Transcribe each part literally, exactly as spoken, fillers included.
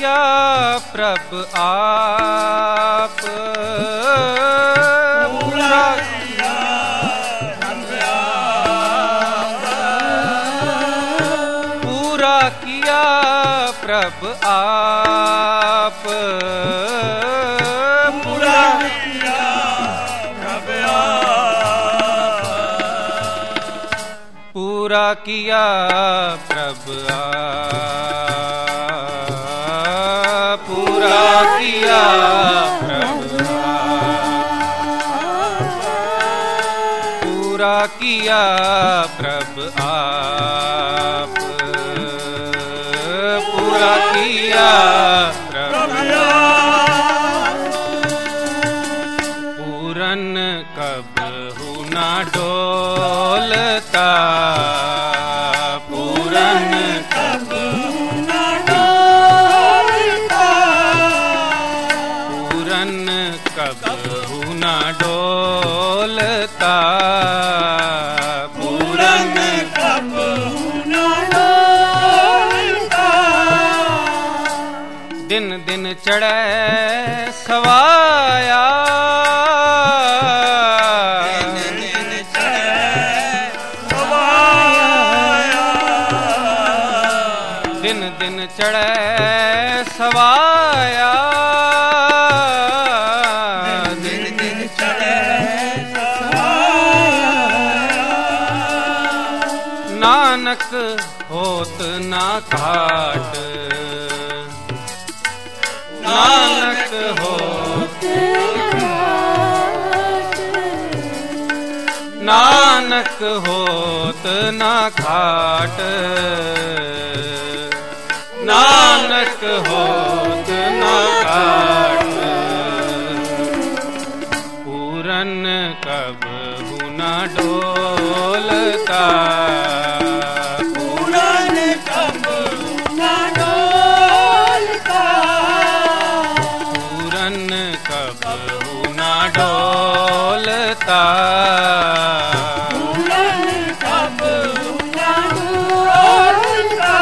किया प्रभ आप, पूरा किया प्रभ आप, पूरा किया प्रभ आप, पूरा किया प्रभ आप, पूरा किया प्रभ आप, पूरा किया प्रभ आप, पूरा किया प्रभ आप, पूरा किया प्रभ आप, पूरन कबहु ना डोलता, पूरन कबहु ना डोलता, पूरन कबहु ना डोलता, पूरन कबहु ना डोलता, दिन दिन चढ़े सवाया, दिन दिन चढ़े सवाया, दिन दिन चढ़े सवाया, दिन दिन चढ़े सवाया, नानक होत ना घाट, नानक होत नानक होत ना घाट, नानक होत ना घाट, पूरन कबहु ना डोलता, पूरन कबहु ना डोलता, पूरन कबहु ना डोलता, पूरन कबहु ना डोलता,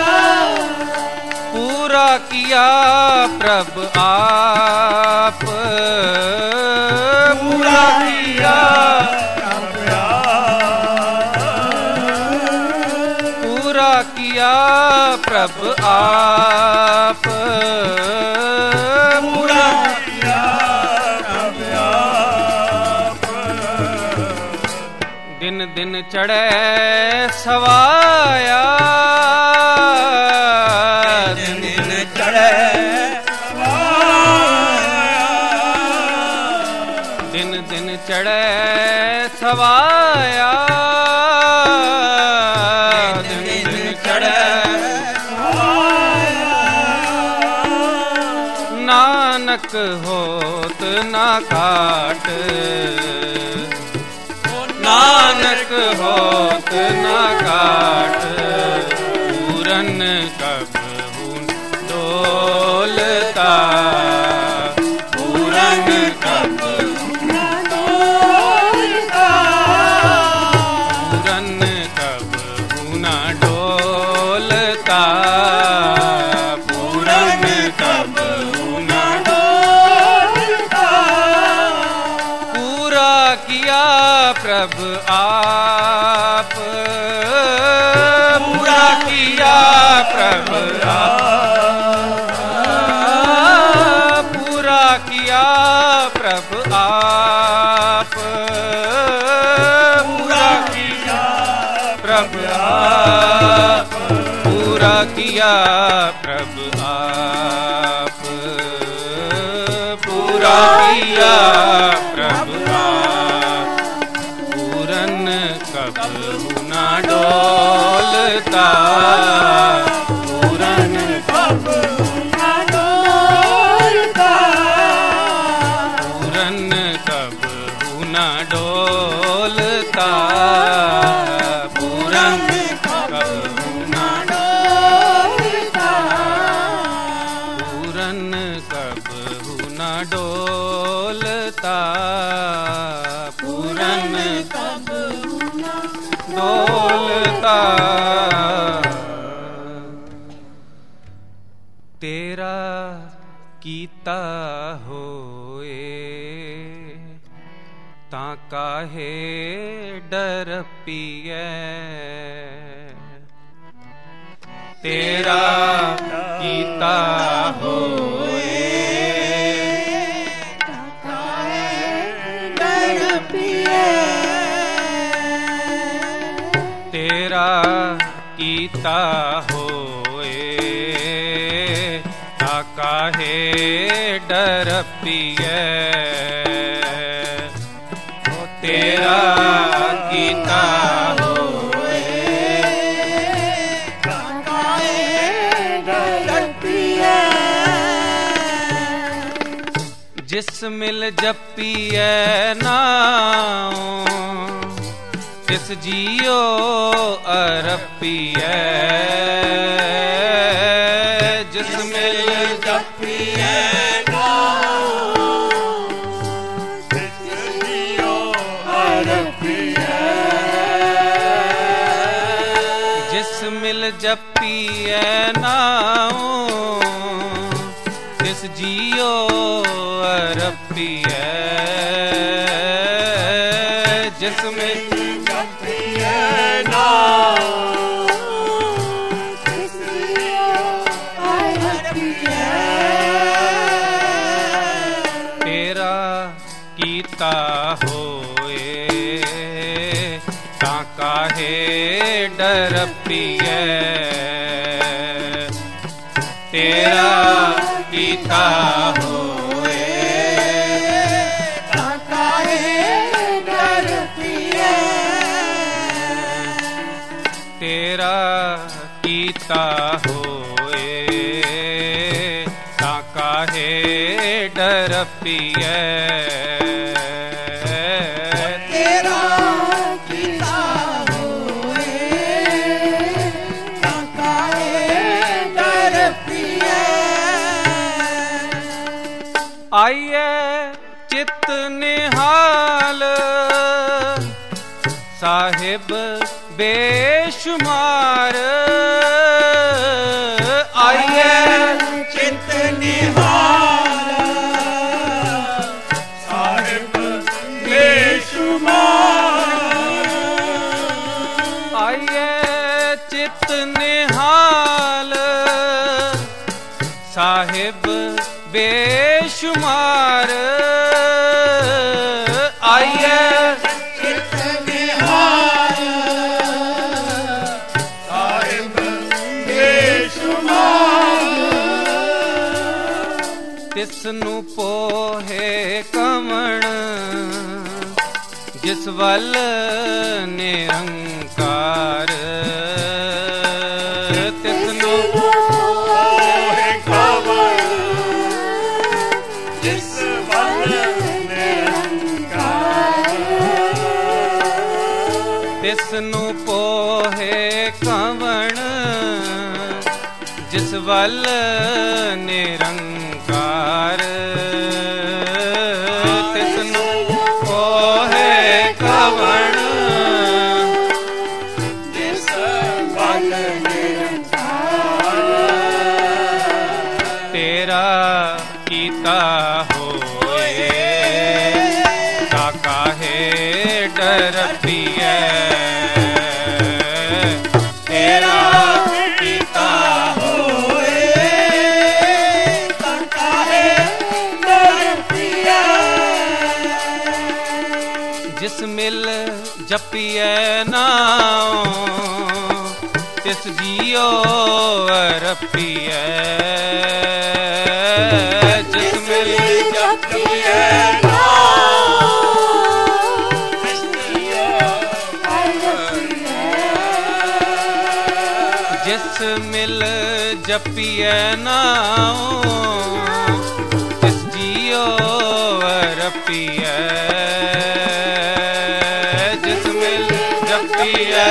पूरा किया प्रभ आप, पूरा किया प्रभ आप, पूरा किया प्रभ आप, पूरा किया प्रभ आप, दिन दिन चढ़े सवाया, दिन दिन चढ़े सवाया, दिन दिन चढ़े सवाया, दिन दिन चढ़े सवाया, नानक होत ना घाट, नानक होत ना घाट, पूरन कबहु डोलता, पूरन कबहु ना डोलता, पूरन कबहु ना डोलता, पूरन कबहु ना डोलता, पूरा किया प्रभ आप, पूरा किया प्रभ आप, पूरा किया प्रभ आप, पूरा किया प्रभ आप, पूरा किया प्रभ आप, पूरा किया प्रभ आप, पूरन कबहु ना डोलता, पूरन कबहु ना डोलता, पूरन कबहु ना डोलता, पूरन कबहु ना डोलता, पूरन कबहु ना डोलता, पूरन कबहु ना डोलता, तेरा काहे डर पिए तेरा कीता होए डर पिए तेरा कीता होए ता काहे डर पिए तेरा कीता होए ता काहे डर पिए जिस मिल जपिए नाम तिस जियो अरपिए जिस मिल जपिए जिस मिल जपिए नाम तिस जियो अरपिए जिस मिल जपिए नाम तिस जियो अरपिए तेरा कीता होए ता काहे डर पिए तेरा कीता होए ता काहे डर पिए तेरा कीता होए ता काहे डर पिए आइए चित निहाल साहिब बेशुमार आइए चित निहाल साहिब बेशुमार आइए चित निहाल साहिब बेशुमार आइए चित निहाल साहिब बेशुमार तिसनु पोहे कमण जिस वल निरंकार तिसनु तिसनु पोहे कवण जिस वल निरंकार तिसनु पोहे कवण जिस वल निरंकार तेरा कीता होए ता काहे डर पिए जिस मिल जपिए नाम तिस जियो अरपिए जिस मिल जपिए जिस मिल जपिए नाम तिस जियो अरपिए जिस मिल जपिए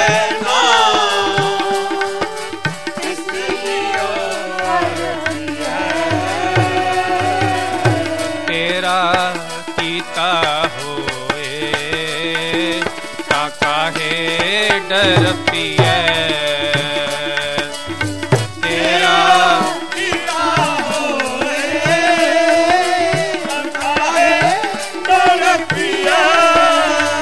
तेरा कीता होए ता काहे डर पिए तेरा कीता होए ता काहे डर पिए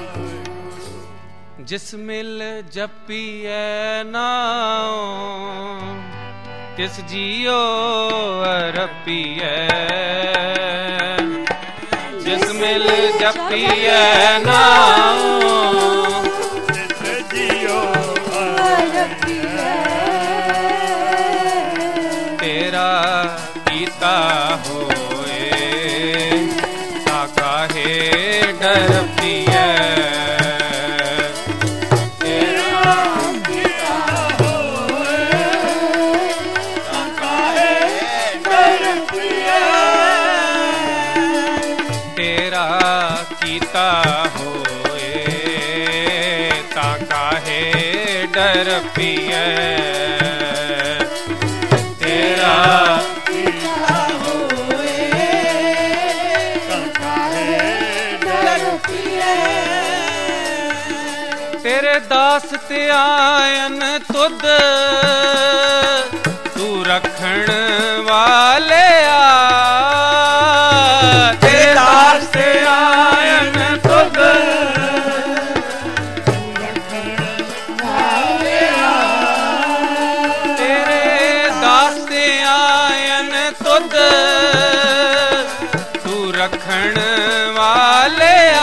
जिस मिल जपिए नाम तिस जियो अरपिए। जिस मिल जपिए नाम तिस जियो अरपिए। तेरा कीता होए ता काहे डर पिए। कीता होए ता काहे डर पिए। तेरा कीता होए ता काहे डर पिए। तेरे दास ते आयन तुद तू रखण वाले आ। तेरे दास ते आयन तुद तू रखण वाले आ। तेरे दास ते आयन तुद तू रखण वाले आ।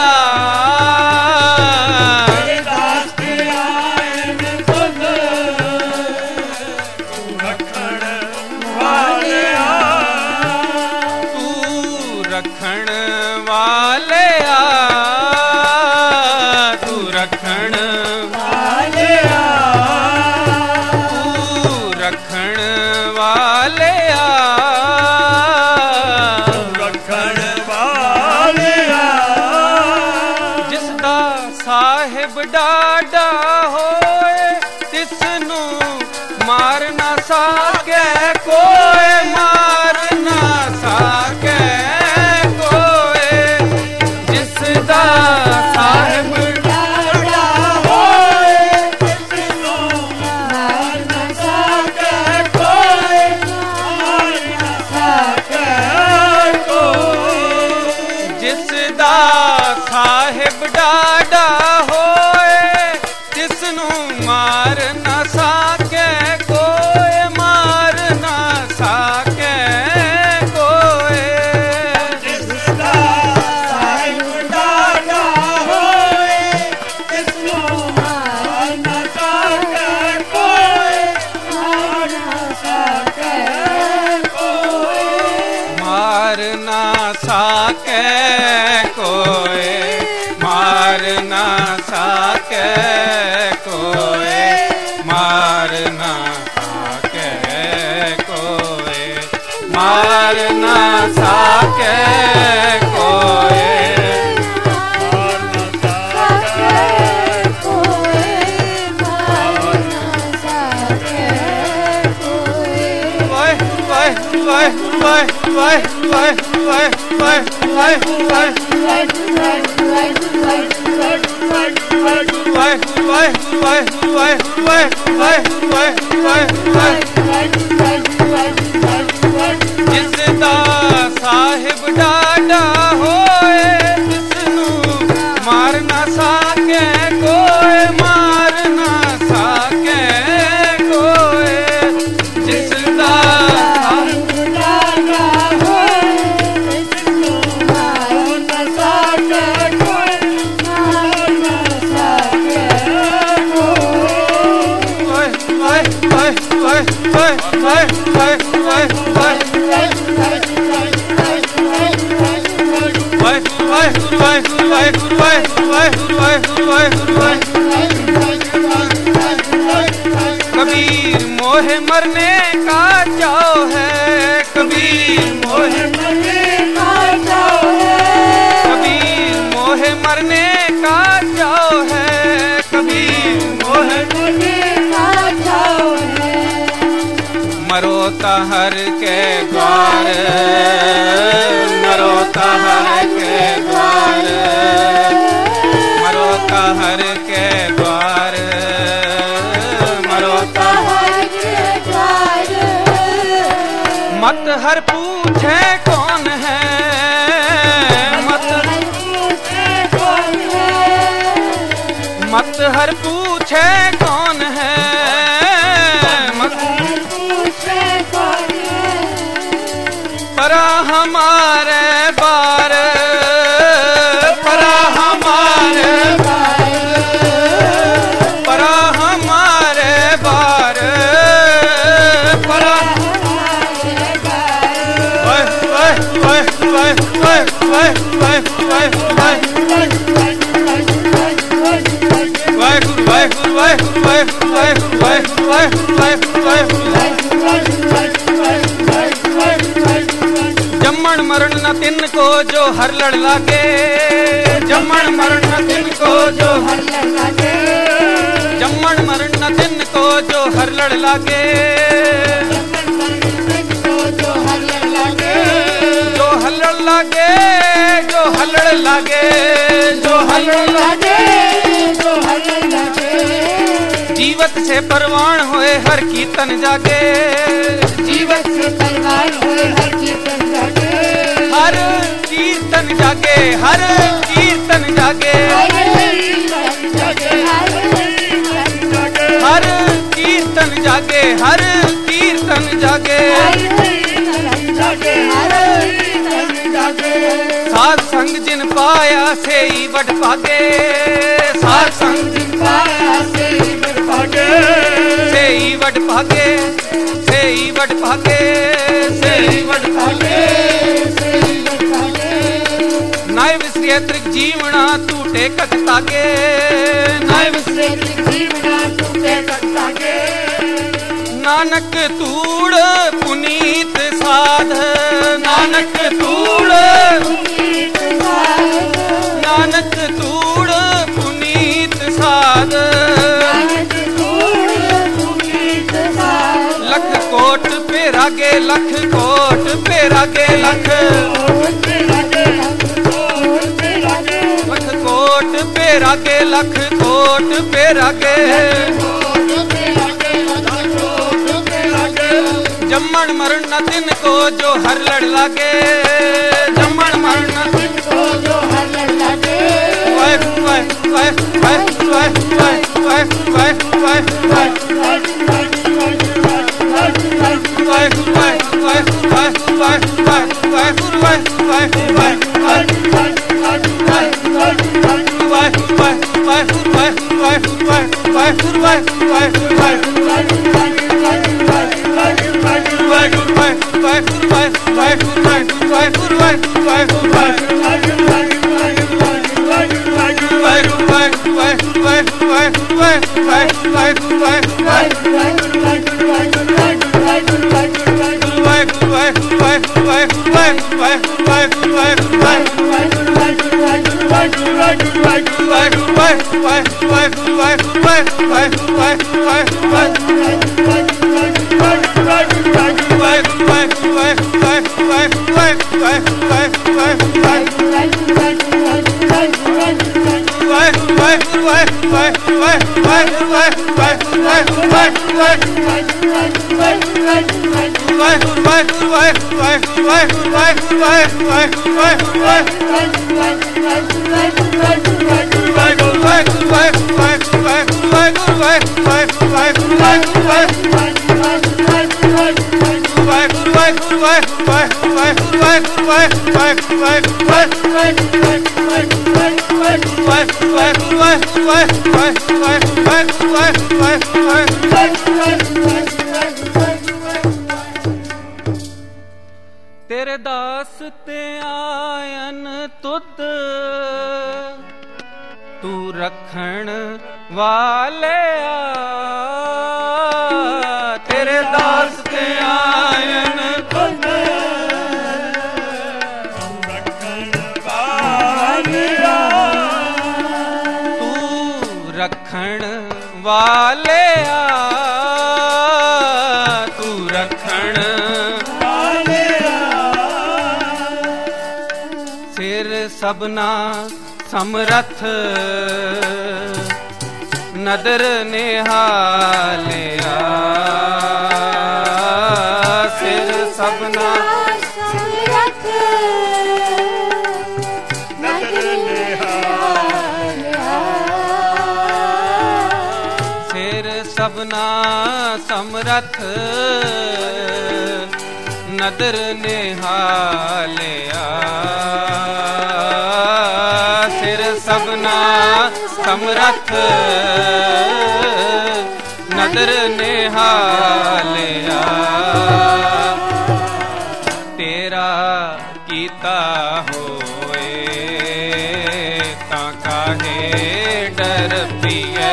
तेरे दास ते आयन तुद तू रखण वाले आ। तू रखण वाले आ। तू रखण वाले आ। तू रखण वाले आ। तू रखण वाले आ। जिसदा साहिब डाडा होए तिसनू मार ना सके कोई। मार ना सके कोई। जिसदा साहिब डाडा होए तिसनू मार ना सके कोई। मार ना सके कोई। जिसदा साहिब डाडा होए तिसनू मार ना सके कोई। मार ना सके कोई। जिसदा साहिब डाडा होए तिसनू मार ना सके कोई। मार ना सके कोई। मार ना सके कोई। मार ना सके कोई। मार ना सके कोई। मार ना सके कोई। मार ना सके कोई। मार ना सके कोई। वाह वाह वाह वाह वाह वाह वाह वाह वाह वाह जिसदा साहिब डाडा होए तिसनू मार ना सके कोई। मार ना सके कोई। जिसदा साहिब डाडा होए तिसनू मार ना सके कोई। मार ना सके कोई। वाह वाह वाह वाह वाह वाह वाह वाह कबीर मोहे मरने का चाव है। कबीर मोहे मरने का चाव है। कबीर मोहे मरने का चाव है। कबीर मोहे मरने का चाव है। मरो हर के द्वार। मरो हर के द्वार। मरो हर के द्वार। मरो हर के द्वार। मत हर पूछे कौन है। मत हर पूछे कौन है। मत हर पूछे कौन है, मत हर पूछे कौन है, परा हमारे बार, परा हमारे बार, परा हमारे बार, परा हमारे बार। वाह वाह वाह वाह वाह वाह वाह वाह वाह वाहिगुरु वाहिगुरु वाहिगुरु वाहिगुरु वाहिगुरु वाहिगुरु वाहिगुरु वाहिगुरु। जम्मण मरण न तिन को जो हर लड़ लागे, जम्मण मरण न तिन को जो हर लड़ लागे, जम्मण मरण न तिन को जो हर लड़ लागे, जो हल्लड़ लागे, जो हल्लड़ लागे, जो हल्लड़ लागे, जो हल्लड़ लागे, जो हल्लड़ लागे। जीवत से परवान होए हर कीर्तन जागे, जीवत से परवान होए हर कीर्तन जागे, हर कीर्तन जागे, हर कीर्तन जागे, हर कीर्तन जागे, हर कीर्तन जागे। साध संग जिन पाया से ही बड़ भागे, साध संग जिन पाया से ही बड़ भागे, से ही बड़ भागे, से ही बड़ भागे, से ही बड़ भागे, से ही बड़ भागे। नाय विसरिय त्रिक जीवना टूटे कत तागे, नाय विसरिय त्रिक जीवना टूटे कत तागे। नानक तूड़ पुनीत साध, नानक तूड़ पुनीत साध, नानक तूड़ पुनीत साध, नानक तूड़ पुनीत साध। लख कोट पे रागे, लख कोट पे रागे, लख लख कोट पे रागे, लख कोट पे रागे। जम्मण मरण न तिन को जो हर लड़ लागे, जम्मण मरण न तिन को जो हर लड़ लागे। वाहिगुरु वाहिगुरु वाहिगुरु वाहिगुरु वाहिगुरु वाहिगुरु वाहिगुरु वाहिगुरु वाहिगुरु वाहिगुरु वाहिगुरु वाहिगुरु वाहिगुरु वाहिगुरु वाहिगुरु वाहिगुरु वाहिगुरु तेरे दास ते आयन तुत तू रखण वाले आ, तेरे दास ते आयन तुत तू रखण वाले आ, तू रखण वाले आ, तू रखण वाले आ। सिर सबना समरथ नदर निहालिया, सिर सबना समरथ नदर निहालिया, सबना समरथ नदर निहालिया सिर सबना समरथ नदर निहालिया तेरा कीता होए ता काहे डर पिए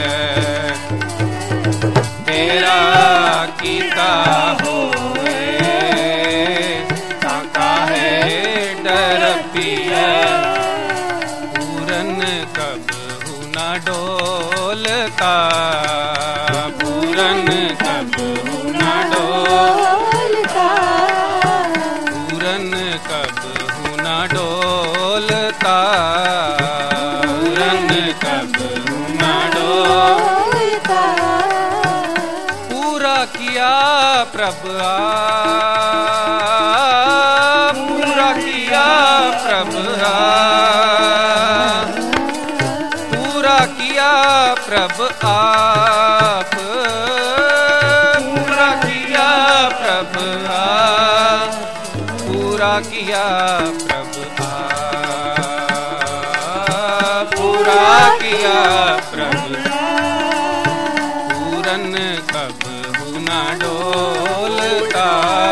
तेरा कीता होए ता काहे डर पिए पूरन कबहू न डोलता पूरन कबहू न डोलता पूरन कबहू न डोलता पूरन कबहू न डोलता पूरा किया प्रभु आ पूरा किया प्रभु आ पूरा किया प्रभु आप पूरा किया प्रभु आप पूरा किया प्रभु आप पूरा किया प्रभु पूरन कबहू न डोलता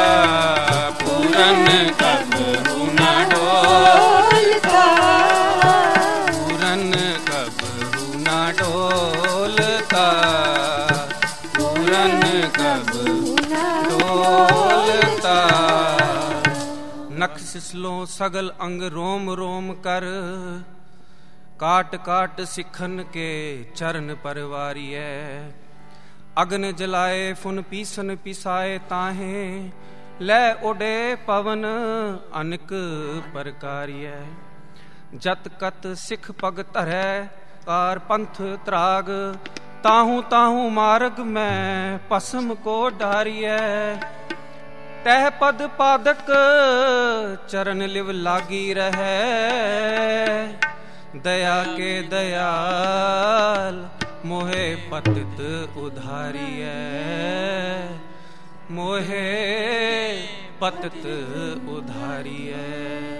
पूरन कबहू न डोलता पूरन कबहू न डोलता पूरन कबहू डोलता नख सिसलों सगल अंग रोम रोम कर काट काट सिखन के चरण परवारिय अग्न जलाए फुन पीसन पिसाए ताहे लै उडे पवन अनक प्रकारिय जत कत सिख पग धरै कार पंथ त्राग ताहू ताहू मार्ग में पसम को डारिय तह पद पादक चरण लिव लागी रहे दया के दयाल मोहे पतित उधारिय मोहे पतित उधारिय।